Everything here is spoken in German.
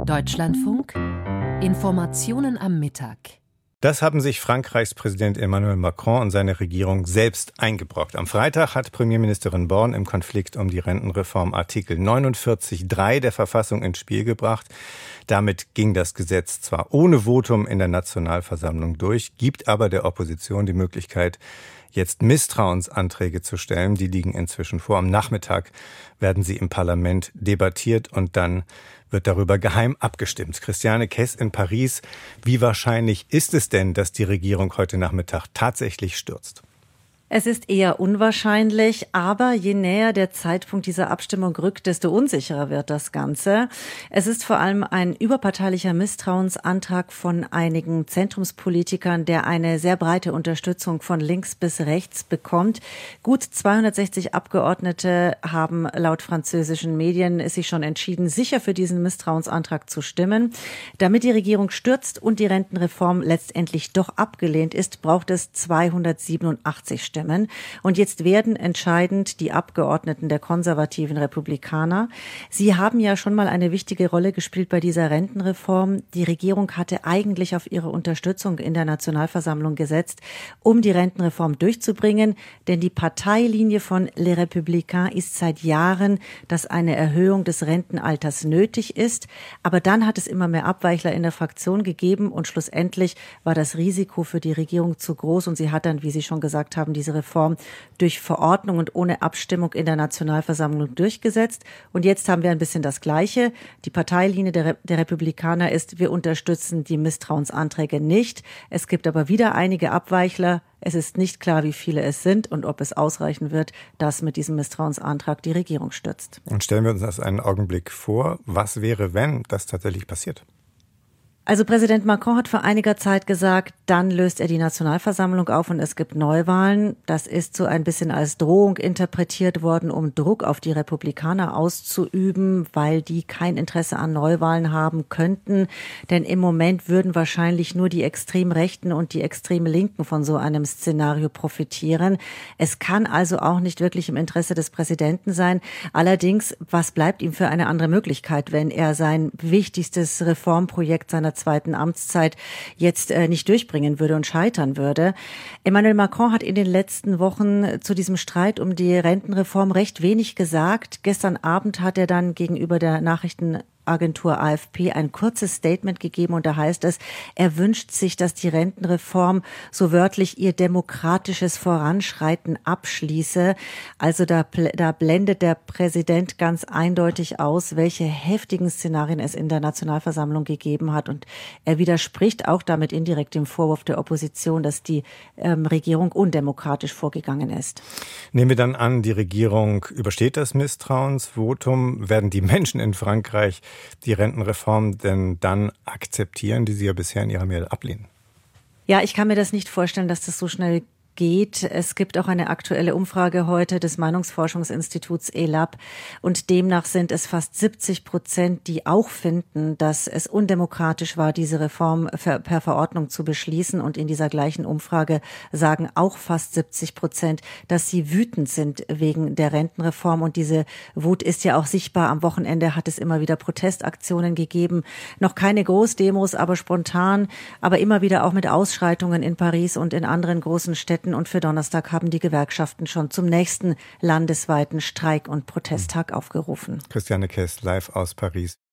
Deutschlandfunk Informationen am Mittag. Das haben sich Frankreichs Präsident Emmanuel Macron und seine Regierung selbst eingebrockt. Am Freitag hat Premierministerin Borne im Konflikt um die Rentenreform Artikel 49.3 der Verfassung ins Spiel gebracht. Damit ging das Gesetz zwar ohne Votum in der Nationalversammlung durch, gibt aber der Opposition die Möglichkeit, jetzt Misstrauensanträge zu stellen. Die liegen inzwischen vor. Am Nachmittag werden sie im Parlament debattiert und dann wird darüber geheim abgestimmt. Christiane Kess in Paris. Wie wahrscheinlich ist es denn, dass die Regierung heute Nachmittag tatsächlich stürzt? Es ist eher unwahrscheinlich, aber je näher der Zeitpunkt dieser Abstimmung rückt, desto unsicherer wird das Ganze. Es ist vor allem ein überparteilicher Misstrauensantrag von einigen Zentrumspolitikern, der eine sehr breite Unterstützung von links bis rechts bekommt. Gut 260 Abgeordnete haben laut französischen Medien sich schon entschieden, sicher für diesen Misstrauensantrag zu stimmen. Damit die Regierung stürzt und die Rentenreform letztendlich doch abgelehnt ist, braucht es 287 Stimmen. Und jetzt werden entscheidend die Abgeordneten der konservativen Republikaner. Sie haben ja schon mal eine wichtige Rolle gespielt bei dieser Rentenreform. Die Regierung hatte eigentlich auf ihre Unterstützung in der Nationalversammlung gesetzt, um die Rentenreform durchzubringen. Denn die Parteilinie von Les Républicains ist seit Jahren, dass eine Erhöhung des Rentenalters nötig ist. Aber dann hat es immer mehr Abweichler in der Fraktion gegeben und schlussendlich war das Risiko für die Regierung zu groß und sie hat dann, wie Sie schon gesagt haben, diese Reform durch Verordnung und ohne Abstimmung in der Nationalversammlung durchgesetzt. Und jetzt haben wir ein bisschen das Gleiche. Die Parteilinie der Republikaner ist, wir unterstützen die Misstrauensanträge nicht. Es gibt aber wieder einige Abweichler. Es ist nicht klar, wie viele es sind und ob es ausreichen wird, dass mit diesem Misstrauensantrag die Regierung stürzt. Und stellen wir uns das einen Augenblick vor. Was wäre, wenn das tatsächlich passiert? Also Präsident Macron hat vor einiger Zeit gesagt, dann löst er die Nationalversammlung auf und es gibt Neuwahlen. Das ist so ein bisschen als Drohung interpretiert worden, um Druck auf die Republikaner auszuüben, weil die kein Interesse an Neuwahlen haben könnten. Denn im Moment würden wahrscheinlich nur die extrem Rechten und die extrem Linken von so einem Szenario profitieren. Es kann also auch nicht wirklich im Interesse des Präsidenten sein. Allerdings, was bleibt ihm für eine andere Möglichkeit, wenn er sein wichtigstes Reformprojekt seiner zweiten Amtszeit jetzt nicht durchbringen würde und scheitern würde. Emmanuel Macron hat in den letzten Wochen zu diesem Streit um die Rentenreform recht wenig gesagt. Gestern Abend hat er dann gegenüber der Nachrichtenagentur AFP ein kurzes Statement gegeben und da heißt es, er wünscht sich, dass die Rentenreform so wörtlich ihr demokratisches Voranschreiten abschließe. Also da blendet der Präsident ganz eindeutig aus, welche heftigen Szenarien es in der Nationalversammlung gegeben hat und er widerspricht auch damit indirekt dem Vorwurf der Opposition, dass die Regierung undemokratisch vorgegangen ist. Nehmen wir dann an, die Regierung übersteht das Misstrauensvotum. Werden die Menschen in Frankreich die Rentenreform denn dann akzeptieren, die sie ja bisher in ihrer Mehrheit ablehnen? Ja, ich kann mir das nicht vorstellen, dass das so schnell geht. Es gibt auch eine aktuelle Umfrage heute des Meinungsforschungsinstituts ELAB und demnach sind es fast 70%, die auch finden, dass es undemokratisch war, diese Reform per Verordnung zu beschließen und in dieser gleichen Umfrage sagen auch fast 70%, dass sie wütend sind wegen der Rentenreform und diese Wut ist ja auch sichtbar. Am Wochenende hat es immer wieder Protestaktionen gegeben, noch keine Großdemos, aber spontan, aber immer wieder auch mit Ausschreitungen in Paris und in anderen großen Städten. Und für Donnerstag haben die Gewerkschaften schon zum nächsten landesweiten Streik- und Protesttag aufgerufen. Christiane Kess live aus Paris.